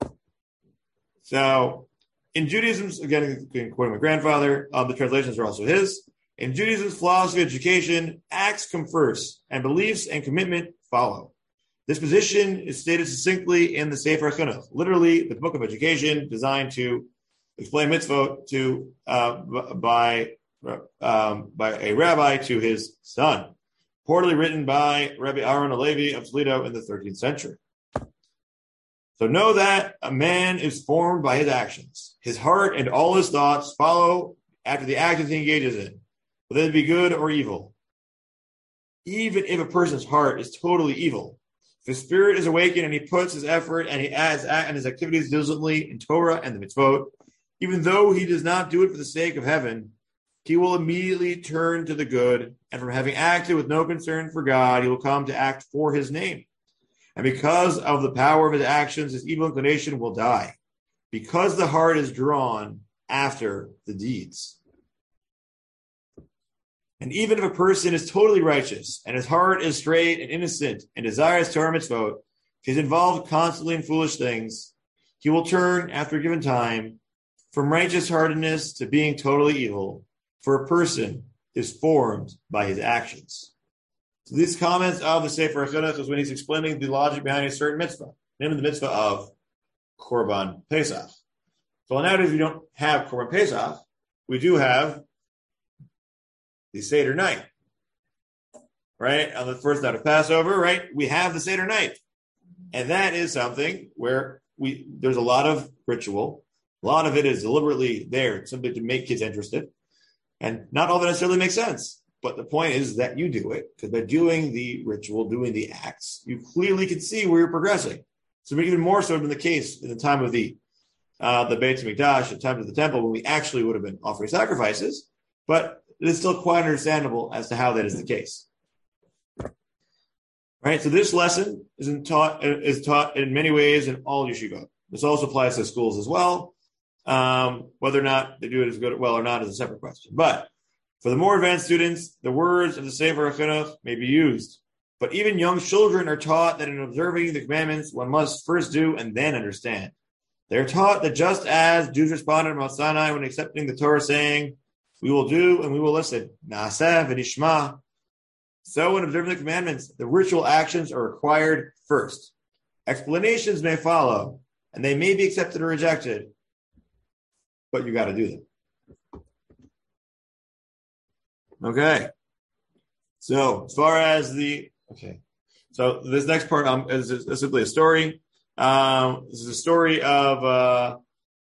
So, in Judaism, again, quoting my grandfather, the translations are also his. In Judaism's philosophy of education, acts come first, and beliefs and commitment follow. This position is stated succinctly in the Sefer Chinuch, literally the book of education designed to explain mitzvot by a rabbi to his son, reportedly written by Rabbi Aaron Halevi of Toledo in the 13th century. So know that a man is formed by his actions. His heart and all his thoughts follow after the actions he engages in, whether they be good or evil. Even if a person's heart is totally evil, if his spirit is awakened and he puts his effort and he adds and his activities diligently in Torah and the mitzvot, even though he does not do it for the sake of heaven, he will immediately turn to the good, and from having acted with no concern for God, he will come to act for his name. And because of the power of his actions, his evil inclination will die, because the heart is drawn after the deeds. And even if a person is totally righteous, and his heart is straight and innocent, and desires Torah mitzvot, he is involved constantly in foolish things, he will turn, after a given time, from righteous heartedness to being totally evil, for a person is formed by his actions. So these comments of the Sefer Chinuch is when he's explaining the logic behind a certain mitzvah, namely the mitzvah of Korban Pesach. So nowadays we don't have Korban Pesach, we do have the Seder night, right? On the first night of Passover, right? We have the Seder night. And that is something where there's a lot of ritual. A lot of it is deliberately there simply to make kids interested. And not all of it necessarily makes sense. But the point is that you do it, because by doing the ritual, doing the acts, you clearly can see where you're progressing. So even more so than the case in the time of the Beit HaMikdash, the time of the temple, when we actually would have been offering sacrifices. But it is still quite understandable as to how that is the case. Right? So this lesson is taught in many ways in all yeshivot. This also applies to schools as well. Whether or not they do it as well or not is a separate question. But for the more advanced students, the words of the Sefer Chinuch may be used. But even young children are taught that in observing the commandments, one must first do and then understand. They are taught that just as Jews responded to Mount Sinai when accepting the Torah, saying, "We will do and we will listen," Na'aseh v'nishma. So in observing the commandments, the ritual actions are required first. Explanations may follow, and they may be accepted or rejected, but you got to do them. Okay. So as far as so this next part is simply a story. This is a story of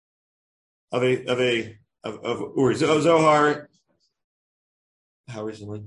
Uri Zohar. How recently?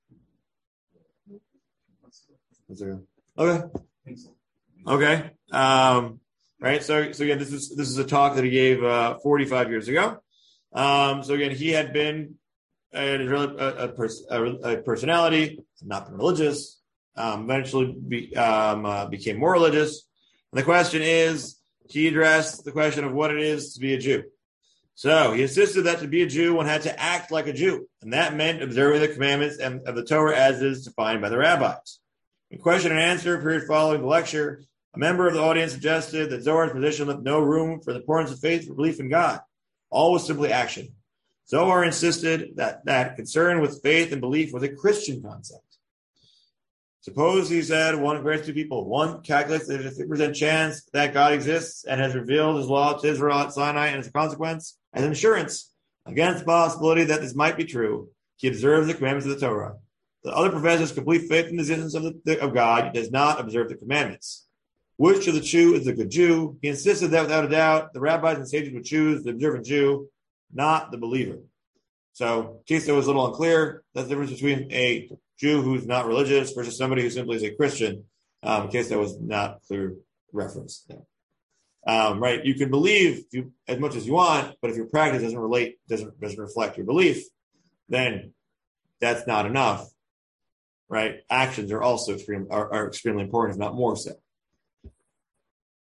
Okay. Okay. Right. So again, this is a talk that he gave 45 years ago. So again, he had been a personality, not been religious. Eventually became more religious. And the question is, he addressed the question of what it is to be a Jew. So he insisted that to be a Jew, one had to act like a Jew, and that meant observing the commandments and of the Torah as is defined by the rabbis. In question and answer period following the lecture, a member of the audience suggested that Zohar's position left no room for the importance of faith or belief in God. All was simply action. Zohar insisted that concern with faith and belief was a Christian concept. Suppose, he said, one grants two people. One calculates that there's a 50% chance that God exists and has revealed his law to Israel at Sinai, and as a consequence, as insurance against the possibility that this might be true, he observes the commandments of the Torah. The other professes complete faith in the existence of God. He does not observe the commandments. Which of the two is the good Jew? He insisted that without a doubt, the rabbis and sages would choose the observant Jew, not the believer. So, in case that was a little unclear, that's the difference between a Jew who's not religious versus somebody who simply is a Christian, in case that was not clear reference there. Right? You can believe as much as you want, but if your practice doesn't reflect your belief, then that's not enough. Right? Actions are also extremely important, if not more so.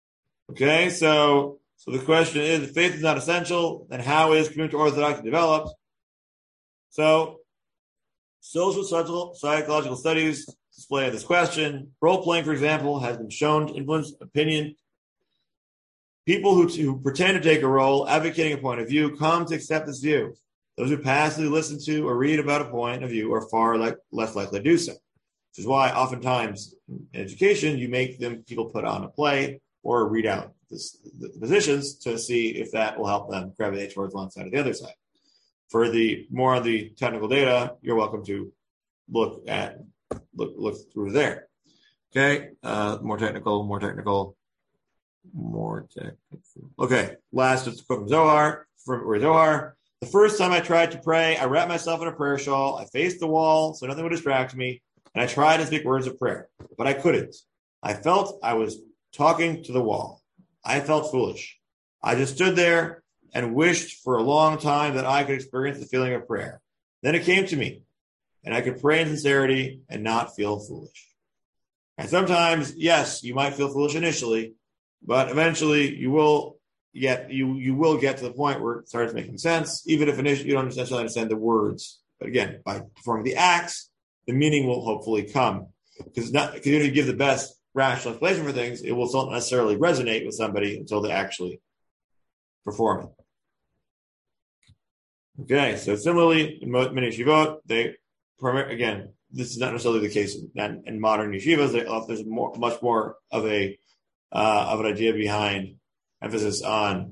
Okay, so the question is, if faith is not essential, then how is community orthodoxy developed? So social psychological studies display this question. Role-playing, for example, has been shown to influence opinion. People who pretend to take a role, advocating a point of view, come to accept this view. Those who passively listen to or read about a point of view are far less likely to do so. Which is why oftentimes in education, you make people put on a play or read out the positions to see if that will help them gravitate towards one side or the other side. For the more on the technical data, you're welcome to look through there. Okay, more technical. Okay, last just a quote from Zohar. The first time I tried to pray, I wrapped myself in a prayer shawl. I faced the wall so nothing would distract me, and I tried to speak words of prayer, but I couldn't. I felt I was talking to the wall. I felt foolish. I just stood there and wished for a long time that I could experience the feeling of prayer. Then it came to me, and I could pray in sincerity and not feel foolish. And sometimes, yes, you might feel foolish initially, but eventually you will get to the point where it starts making sense, even if initially you don't necessarily understand the words. But again, by performing the acts, the meaning will hopefully come. Because you need to give the best rational explanation for things, it will not necessarily resonate with somebody until they actually perform it. Okay, so similarly, in many yeshivot, again, this is not necessarily the case in modern yeshivas. There's much more of an idea behind emphasis on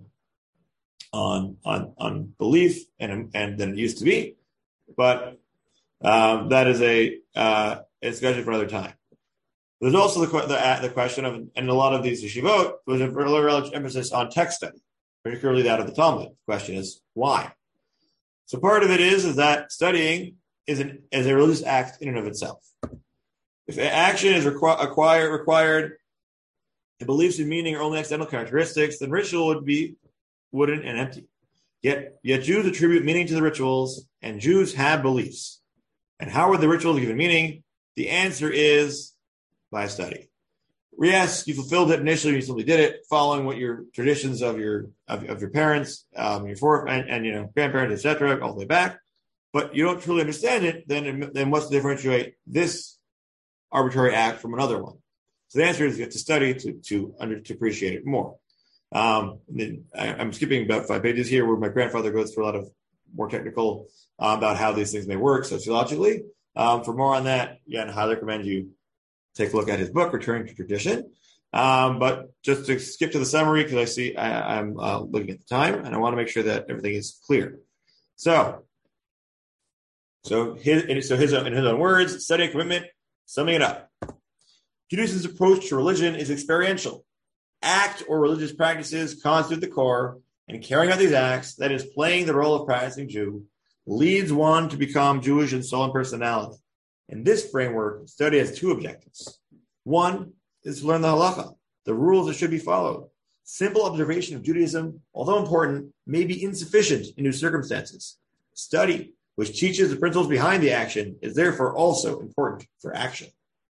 belief and than it used to be, but that is a discussion for another time. There's also the question of, and a lot of these yeshivot, there's a relative emphasis on text study, particularly that of the Talmud. The question is why. So part of it is that studying is a religious act in and of itself. If action is required, the beliefs and meaning are only accidental characteristics, then ritual would be wooden and empty. Yet Jews attribute meaning to the rituals, and Jews have beliefs. And how are the rituals given meaning? The answer is by study. Yes, you fulfilled it initially when you simply did it, following what your traditions of your parents, your grandparents, etc., all the way back. But you don't truly understand it. Then what's to differentiate this arbitrary act from another one? So the answer is you have to study to appreciate it more. I'm skipping about 5 pages here, where my grandfather goes through a lot of more technical about how these things may work sociologically. For more on that, again, I highly recommend you take a look at his book, Returning to Tradition. But just to skip to the summary, because I see I'm looking at the time, and I want to make sure that everything is clear. So in his own words, study and commitment, summing it up. Judaism's approach to religion is experiential. Act or religious practices constitute the core, and carrying out these acts, that is, playing the role of practicing Jew, leads one to become Jewish in soul and personality. In this framework, study has 2 objectives. One is to learn the halacha, the rules that should be followed. Simple observation of Judaism, although important, may be insufficient in new circumstances. Study, which teaches the principles behind the action, is therefore also important for action.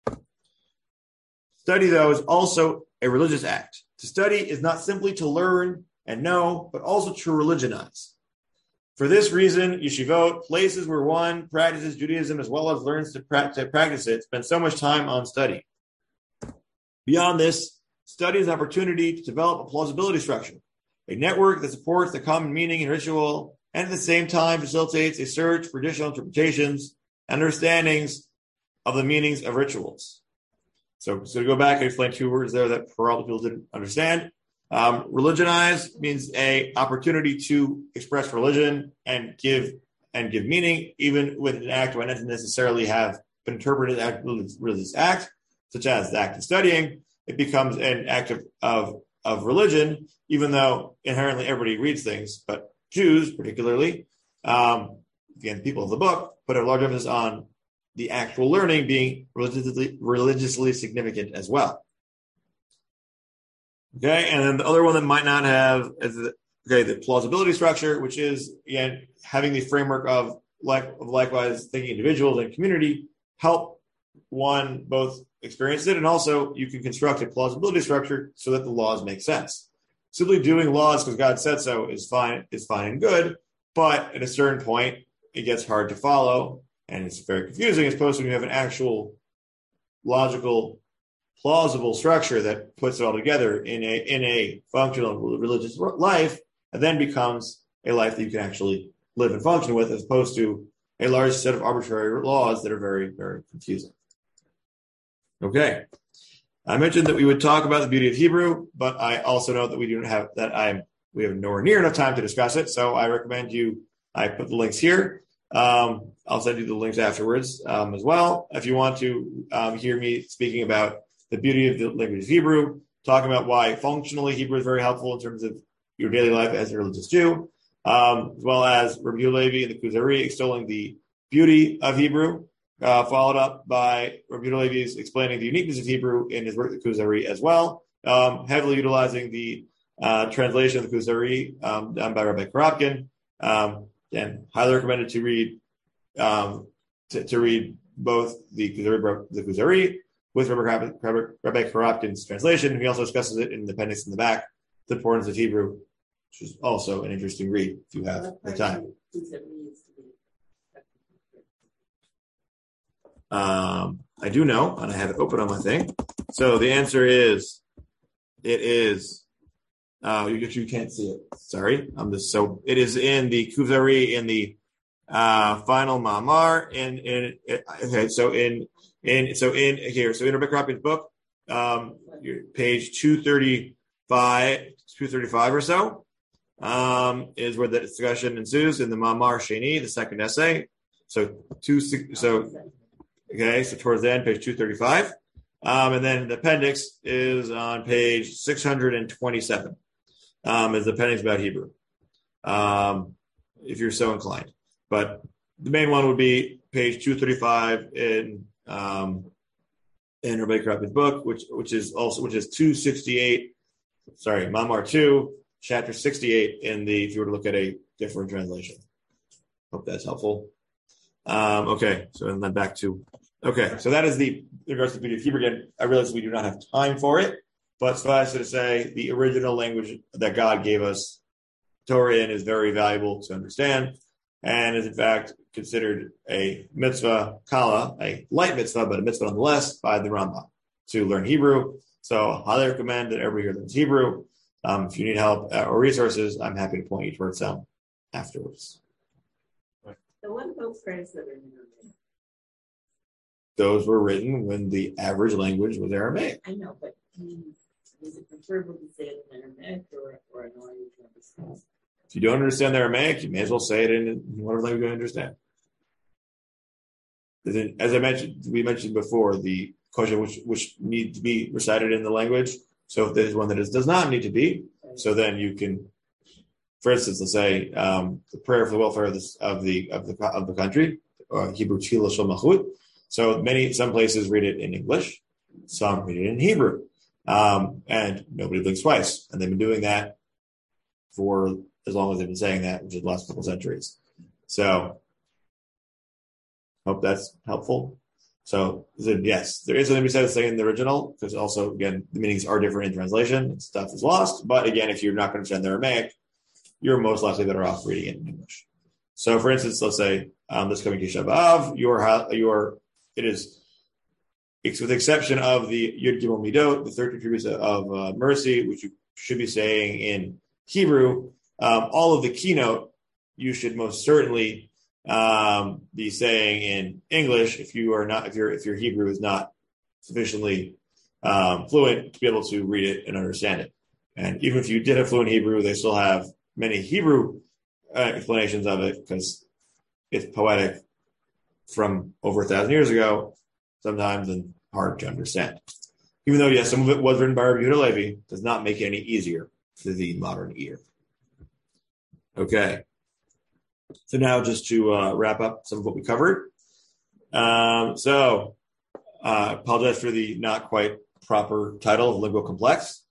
Study, though, is also a religious act. To study is not simply to learn and know, but also to religionize. For this reason, yeshivot, places where one practices Judaism as well as learns to practice it, spend so much time on study. Beyond this, study is an opportunity to develop a plausibility structure, a network that supports the common meaning and ritual, and at the same time facilitates a search for additional interpretations and understandings of the meanings of rituals. So to go back and explain 2 words there that probably people didn't understand. Religionize means a opportunity to express religion and give meaning, even with an act that doesn't necessarily have been interpreted as a religious act, such as the act of studying. It becomes an act of religion, even though inherently everybody reads things, but Jews particularly, again, people of the book, put a large emphasis on the actual learning being religiously significant as well. Okay, and then the other one that might not have is the plausibility structure, which is, again, having the framework of likewise thinking individuals and community help one both experienced it, and also you can construct a plausibility structure so that the laws make sense. Simply doing laws because God said so is fine and good, but at a certain point, it gets hard to follow, and it's very confusing, as opposed to when you have an actual logical, plausible structure that puts it all together in a functional religious life, and then becomes a life that you can actually live and function with, as opposed to a large set of arbitrary laws that are very, very confusing. Okay. I mentioned that we would talk about the beauty of Hebrew, but I also know that we have nowhere near enough time to discuss it. So I recommend I put the links here. I'll send you the links afterwards as well. If you want to hear me speaking about the beauty of the language of Hebrew, talking about why functionally Hebrew is very helpful in terms of your daily life as a religious Jew, as well as Rabbi Yehuda Levi and the Kuzari extolling the beauty of Hebrew, followed up by Rabbi Yehuda Levi's explaining the uniqueness of Hebrew in his work, the Kuzari, as well, heavily utilizing the translation of the Kuzari done by Rabbi Karapkin. And highly recommended to read to read both the Kuzari with Rabbi Karapkin's translation. He also discusses it in the appendix in the back, the importance of Hebrew, which is also an interesting read if you have the time. I do know, and I have it open on my thing. So the answer is, it is. You can't see it. Sorry, it is in the Kuzari in the final Ma'amar in Rabbi Karapkin's book, page 235 or so, is where the discussion ensues in the Ma'amar Sheni, the second essay. So towards the end, page 235. And then the appendix is on page 627. Is the appendix about Hebrew, if you're so inclined. But the main one would be page 235 in Rabbi Karapkin's book, which is 268. Sorry, Mamar 2, chapter 68 if you were to look at a different translation. Hope that's helpful. Okay, so then back to so that is in regards to the beauty of Hebrew. Again, I realize we do not have time for it, but suffice it to say, the original language that God gave us Torah in is very valuable to understand, and is in fact considered a mitzvah kala, a light mitzvah, but a mitzvah nonetheless, by the Rambam to learn Hebrew. So I highly recommend that everybody here learns Hebrew. If you need help or resources, I'm happy to point you towards them afterwards. So what about prayers that are in Aramaic? Those were written when the average language was Aramaic. I know, but is it preferable to say it in Aramaic or an language you understand? If you don't understand the Aramaic, you may as well say it in whatever language you understand. As we mentioned before, the question which need to be recited in the language. So if there's one that does not need to be, so then you can, for instance, let's say the prayer for the welfare of the country, Hebrew Tefillah Shel Malchut. So some places read it in English, some read it in Hebrew, and nobody blinks twice. And they've been doing that for as long as they've been saying that, which is the last couple centuries. So, hope that's helpful. So, yes, there is something to be said to say in the original, because also, again, the meanings are different in translation, and stuff is lost. But again, if you're not going to understand the Aramaic, you're most likely better off reading it in English. So, for instance, let's say this coming Tisha B'Av, it's with the exception of the Yud Gimel Midot, the 13 attributes of mercy, which you should be saying in Hebrew. All of the keynote you should most certainly be saying in English if your Hebrew is not sufficiently fluent to be able to read it and understand it. And even if you did have fluent Hebrew, they still have many Hebrew explanations of it because it's poetic from over 1,000 years ago, sometimes, and hard to understand. Even though, yes, some of it was written by Rabbi Yehuda Levi, does not make it any easier for the modern ear. Okay. So now just to wrap up some of what we covered. I apologize for the not quite proper title of lingual complex.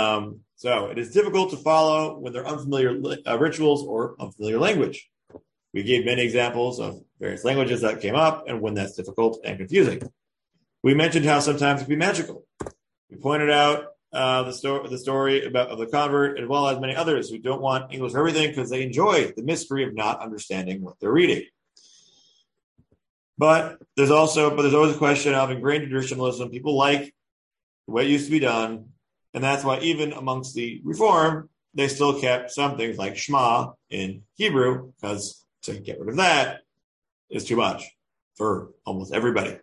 So it is difficult to follow when they're unfamiliar rituals or unfamiliar language. We gave many examples of various languages that came up and when that's difficult and confusing. We mentioned how sometimes it can be magical. We pointed out the story of the convert, as well as many others who don't want English for everything because they enjoy the mystery of not understanding what they're reading. But there's always a question of ingrained traditionalism. People like the way it used to be done, and that's why even amongst the Reform, they still kept some things like Shema in Hebrew, because to get rid of that is too much for almost everybody.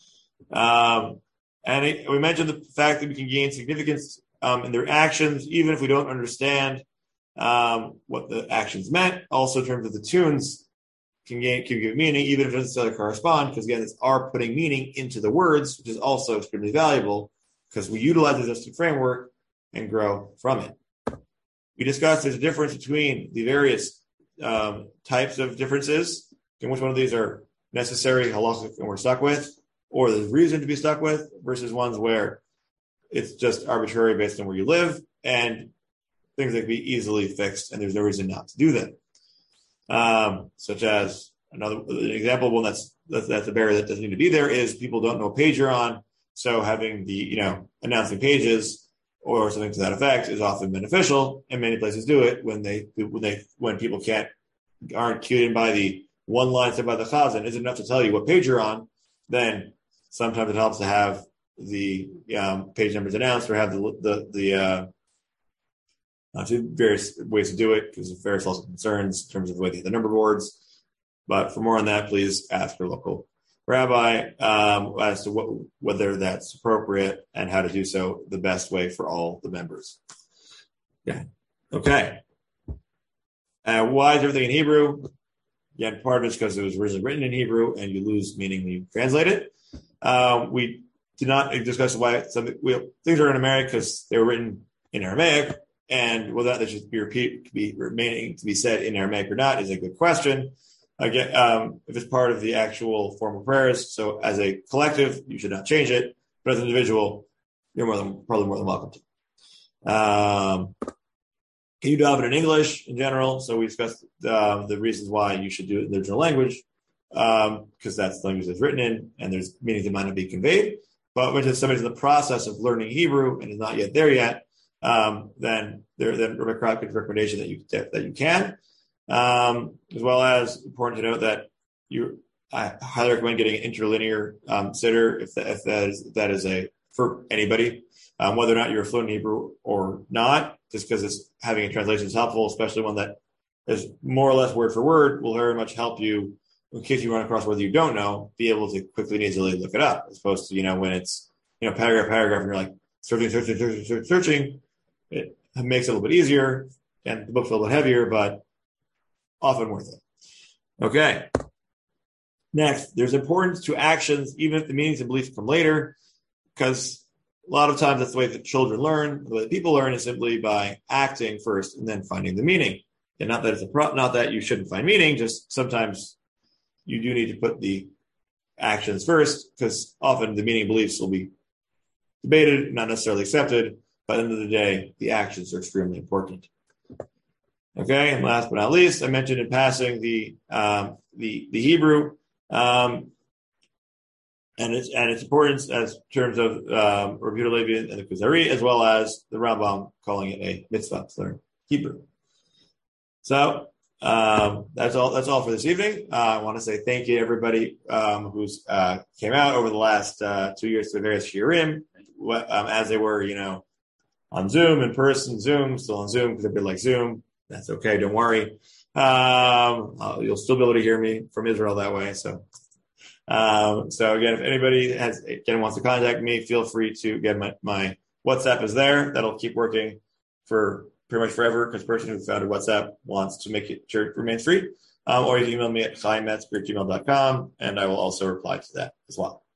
We mentioned the fact that we can gain significance in their actions, even if we don't understand what the actions meant. Also, in terms of the tunes, can give meaning, even if it doesn't necessarily correspond, because again, it's our putting meaning into the words, which is also extremely valuable because we utilize the existing framework and grow from it. We discussed there's a difference between the various types of differences, and which one of these are necessary, halachic, and we're stuck with, or there's reason to be stuck with, versus ones where it's just arbitrary based on where you live, and things that can be easily fixed, and there's no reason not to do them. Such as an example of one that's a barrier that doesn't need to be there is people don't know what page you're on, so having the announcing pages or something to that effect is often beneficial, and many places do it when people aren't cued in by the one line said by the chazan isn't enough to tell you what page you're on. Then sometimes it helps to have the page numbers announced or have the various ways to do it because of various also concerns in terms of the way they have the number boards. But for more on that, please ask your local rabbi as to whether that's appropriate and how to do so the best way for all the members. Yeah. Okay. Why is everything in Hebrew? Yeah, part of it's because it was originally written in Hebrew and you lose meaning when you translate it. We did not discuss why things are in Aramaic because they were written in Aramaic, and whether that should be remaining to be said in Aramaic or not is a good question. Again, if it's part of the actual formal prayers, so as a collective, you should not change it. But as an individual, you're probably more than welcome to. Can you daven in English in general? So we discussed the reasons why you should do it in the original language, because that's the language that's written in, and there's meanings that might not be conveyed. But when somebody's in the process of learning Hebrew and is not yet there yet, then Rabbi Krop gives a recommendation that you can. As well as important to note that I highly recommend getting an interlinear siddur if that is for anybody, whether or not you're fluent in Hebrew or not, just because having a translation is helpful, especially one that is more or less word for word, will very much help you in case you run across whether you don't know, be able to quickly and easily look it up, as opposed to when it's paragraph and you're like searching. It makes it a little bit easier and the book's a little bit heavier, but often worth it. Okay. Next, there's importance to actions, even if the meanings and beliefs come later, because a lot of times that's the way that children learn. The way that people learn is simply by acting first and then finding the meaning. And not that you shouldn't find meaning, just sometimes you do need to put the actions first, because often the meaning and beliefs will be debated, not necessarily accepted. But at the end of the day, the actions are extremely important. Okay, and last but not least, I mentioned in passing the Hebrew and its importance as terms of Rabbi Levi and the Kuzari, as well as the Rambam calling it a mitzvah to learn Hebrew. So that's all for this evening. I want to say thank you to everybody who's came out over the last 2 years to the various shiurim, as they were, on Zoom, in person, Zoom, still on Zoom because everybody likes Zoom. That's okay. Don't worry. You'll still be able to hear me from Israel that way. So again, if anybody wants to contact me, feel free to get my WhatsApp is there. That'll keep working for pretty much forever because the person who founded WhatsApp wants to make sure it remains free. Or you can email me at chaimmetzger@gmail.com and I will also reply to that as well.